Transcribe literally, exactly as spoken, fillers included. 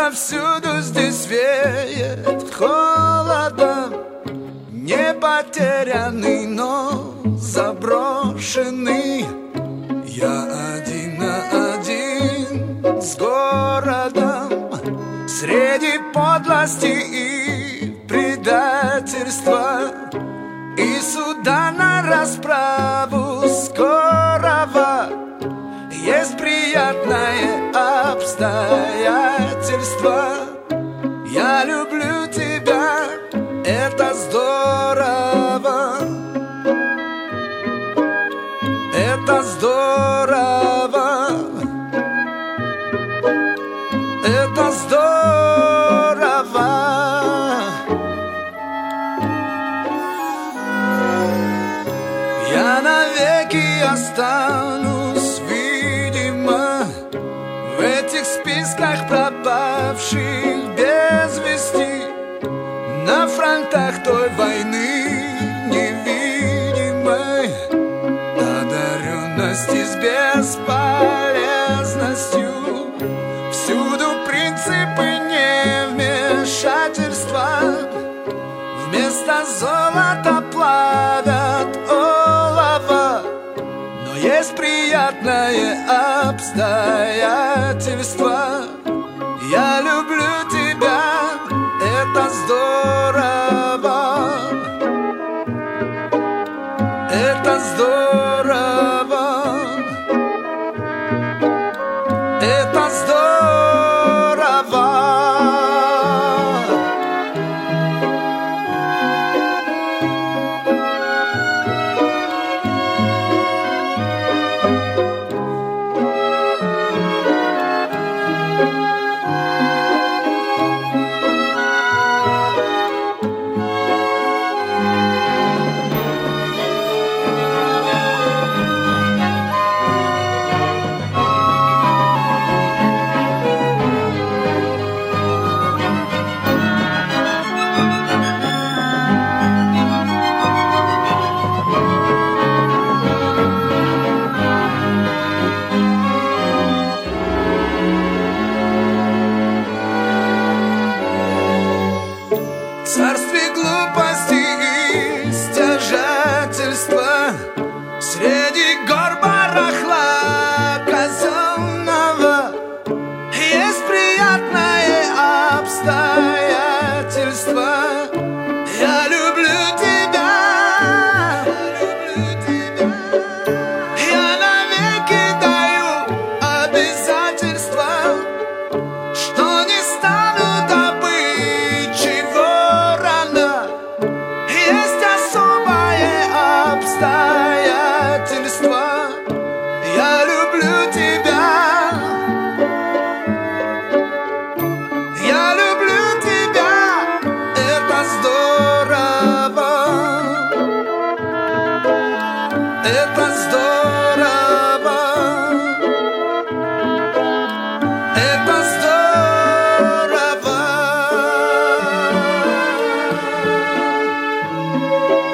Отовсюду здесь веет холодом, не потерянный, но заброшенный. Я один на один с городом, среди подлости и предательства, и суда на расправу скорого. Есть приятное обстоятельство. Я люблю тебя, это здорово. Это здорово. Это здорово. Я навеки останусь, видимо, в этих списках пропавших без вести, на фронтах той войны невидимой, одаренности с бесполезностью. Всюду принципы невмешательства, вместо золота плавят олово. Но есть приятное обстоятельство. Я люблю тебя, это здорово. Это здорово. Это здорово. Царствие глупости и стяжательства, среди гор барахла казенного, есть приятное обстоятельство. Я люблю тебя, я навеки даю обязательства, что не стану добычей ворона. Есть особое обстоятельство. Я люблю тебя. Я люблю тебя. Это здорово. Это здорово. Это здорово.